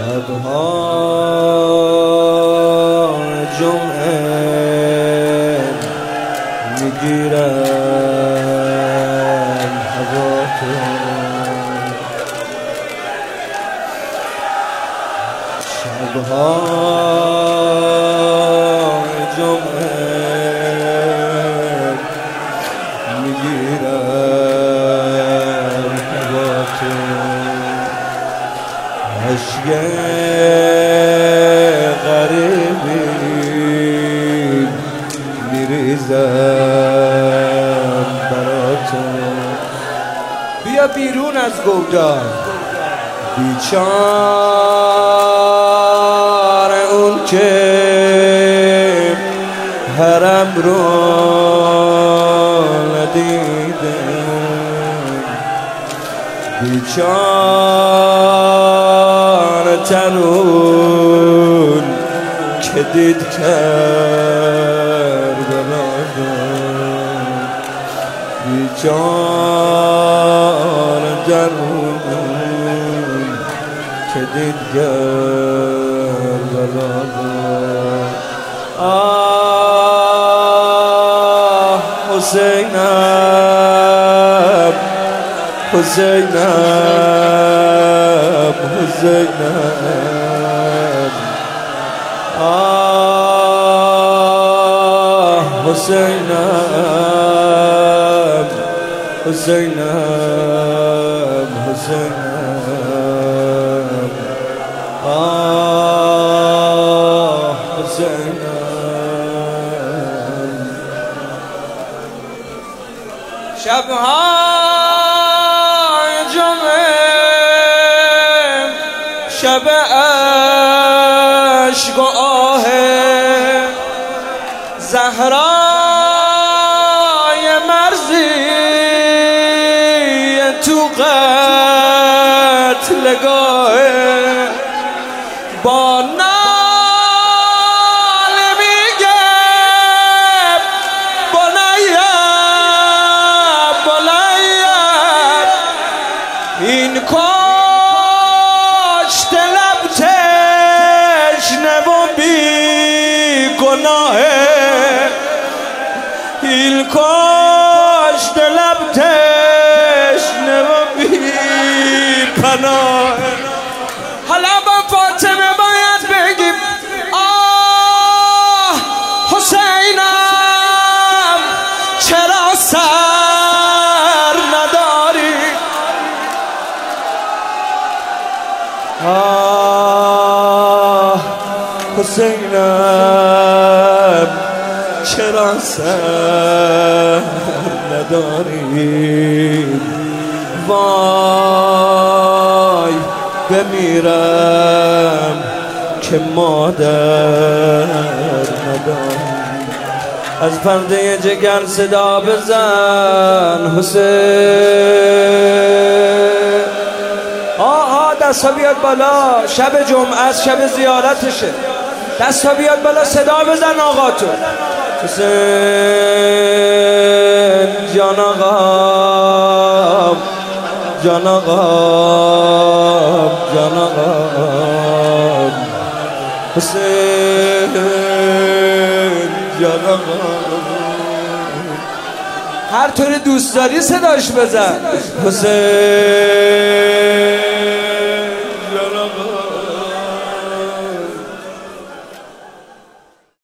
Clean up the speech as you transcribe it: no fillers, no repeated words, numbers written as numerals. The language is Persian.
شبها جمعه میگیرم هوا تو، شبها جمعه میگیرم هوا تو، عشق غریبی میریزم برا تو. بیا بیرون از گودال، بیچاره اون که حرم رو ندیده، بیچاره ترون که دید کربلا، بیچاره ترون که دید کربلا. آه حسینم حسینم حسینم، آه حسینم حسینم حسینم، آه حسینم. شبها شب عشق و آه زهرای مرزی تو قتلگاه، با ناله میگه بنیم بنیم، این کشت لب تشنه و بی گناهه، این کشت لب تشنه و بی پناهه. حالا با فاطمه باید بگیم آه حسینم چرا سر نداری، آه حسینم چرا سر نداری، وای بمیرم که مادر نداری. از پرده جگر صدا بزن حسین. آها دستا بیاد بالا، شب جمعه است، شب زیارتشه، دستا بیاد بالا صدا بزن آقا تو. حسین جان آقا جان آقا جان آقا، حسین جان آقا، هر طور دوست داری صداش بزن. حسین